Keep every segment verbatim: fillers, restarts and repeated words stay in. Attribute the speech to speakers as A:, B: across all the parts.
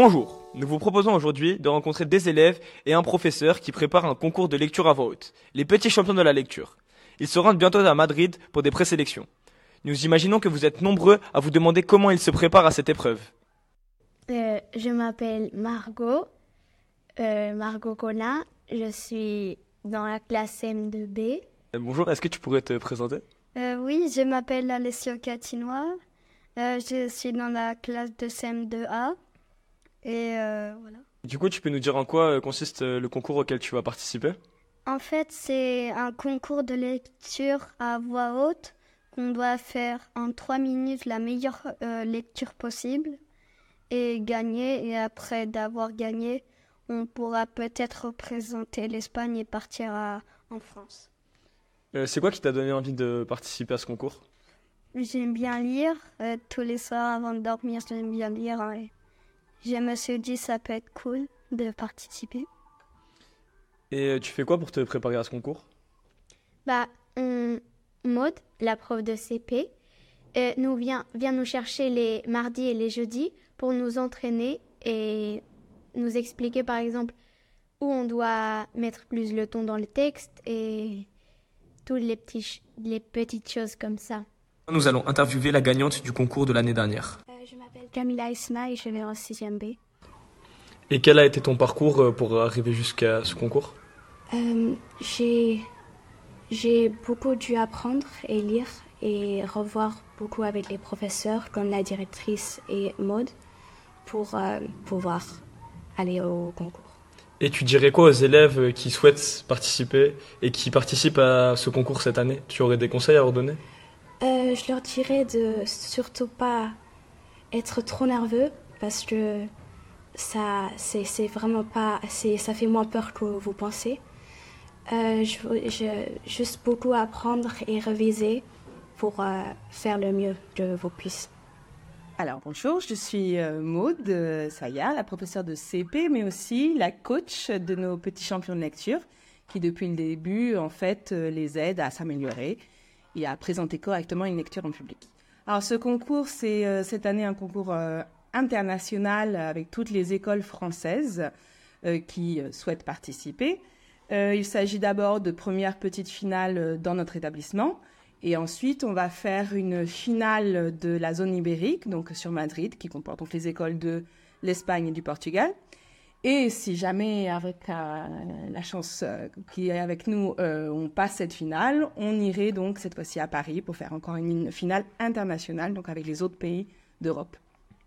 A: Bonjour, nous vous proposons aujourd'hui de rencontrer des élèves et un professeur qui prépare un concours de lecture à voix haute, les petits champions de la lecture. Ils se rendent bientôt à Madrid pour des présélections. Nous imaginons que vous êtes nombreux à vous demander comment ils se préparent à cette épreuve.
B: Euh, je m'appelle Margot, euh, Margot Collin, je suis dans la classe M deux B.
A: Euh, bonjour, est-ce que tu pourrais te présenter ?
B: Euh, oui, je m'appelle Alessio Catinois, euh, je suis dans la classe de C M deux A et euh, voilà.
A: Du coup, tu peux nous dire en quoi euh, consiste euh, le concours auquel tu vas participer ?
B: En fait, c'est un concours de lecture à voix haute qu'on doit faire en trois minutes la meilleure euh, lecture possible et gagner. Et après d'avoir gagné, on pourra peut-être représenter l'Espagne et partir à, en France.
A: Euh, c'est quoi qui t'a donné envie de participer à ce concours ?
B: J'aime bien lire. Euh, tous les soirs avant de dormir, j'aime bien lire. Et je me suis dit ça peut être cool de participer.
A: Et euh, tu fais quoi pour te préparer à ce concours ?
B: Bah, on... Maud, la prof de C P, euh, nous vient, vient nous chercher les mardis et les jeudis pour nous entraîner et nous expliquer par exemple où on doit mettre plus le ton dans le texte et toutes les, petits, les petites choses comme ça.
A: Nous allons interviewer la gagnante du concours de l'année dernière.
B: Euh, je m'appelle Camilla Isma et je vais en sixième B.
A: Et quel a été ton parcours pour arriver jusqu'à ce concours ?
B: euh, j'ai, j'ai beaucoup dû apprendre et lire et revoir beaucoup avec les professeurs comme la directrice et Maud pour euh, pouvoir aller au concours.
A: Et tu dirais quoi aux élèves qui souhaitent participer et qui participent à ce concours cette année ? Tu aurais des conseils à leur donner ?
B: euh, Je leur dirais de surtout pas être trop nerveux parce que ça, c'est, c'est vraiment pas, c'est, ça fait moins peur que vous pensez. Euh, je, je, juste beaucoup apprendre et réviser pour euh, faire le mieux que vous puissiez.
C: Alors bonjour, je suis euh, Maud euh, Saya, la professeure de C P, mais aussi la coach de nos petits champions de lecture, qui depuis le début, en fait, euh, les aide à s'améliorer et à présenter correctement une lecture en public. Alors ce concours, c'est euh, cette année un concours euh, international avec toutes les écoles françaises euh, qui euh, souhaitent participer. Euh, il s'agit d'abord de premières petites finales dans notre établissement. Et ensuite, on va faire une finale de la zone ibérique, donc sur Madrid, qui comporte donc les écoles de l'Espagne et du Portugal. Et si jamais, avec euh, la chance euh, qui est avec nous, euh, on passe cette finale, on irait donc cette fois-ci à Paris pour faire encore une, une finale internationale, donc avec les autres pays d'Europe.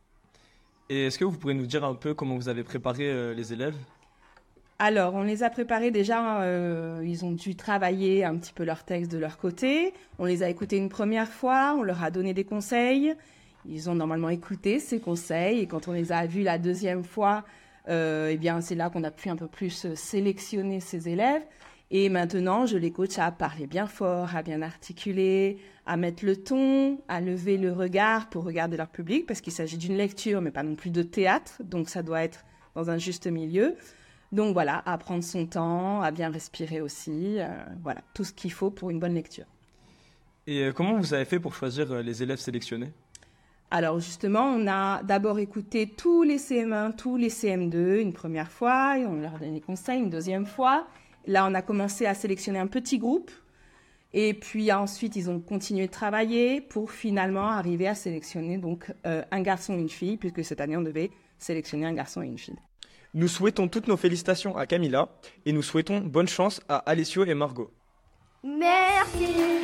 A: Et est-ce que vous pourriez nous dire un peu comment vous avez préparé euh, les élèves ?
C: Alors, on les a préparés déjà, euh, ils ont dû travailler un petit peu leur texte de leur côté. On les a écoutés une première fois, on leur a donné des conseils. Ils ont normalement écouté ces conseils et quand on les a vus la deuxième fois, euh, eh bien, c'est là qu'on a pu un peu plus sélectionner ces élèves. Et maintenant, je les coach à parler bien fort, à bien articuler, à mettre le ton, à lever le regard pour regarder leur public, parce qu'il s'agit d'une lecture, mais pas non plus de théâtre, donc ça doit être dans un juste milieu. Donc voilà, à prendre son temps, à bien respirer aussi, euh, voilà, tout ce qu'il faut pour une bonne lecture.
A: Et euh, comment vous avez fait pour choisir euh, les élèves sélectionnés ?
C: Alors justement, on a d'abord écouté tous les C M un, tous les C M deux une première fois, et on leur a donné des conseils une deuxième fois. Là, on a commencé à sélectionner un petit groupe, et puis ensuite, ils ont continué de travailler pour finalement arriver à sélectionner donc euh, un garçon et une fille, puisque cette année, on devait sélectionner un garçon et une fille.
A: Nous souhaitons toutes nos félicitations à Camilla et nous souhaitons bonne chance à Alessio et Margot.
B: Merci.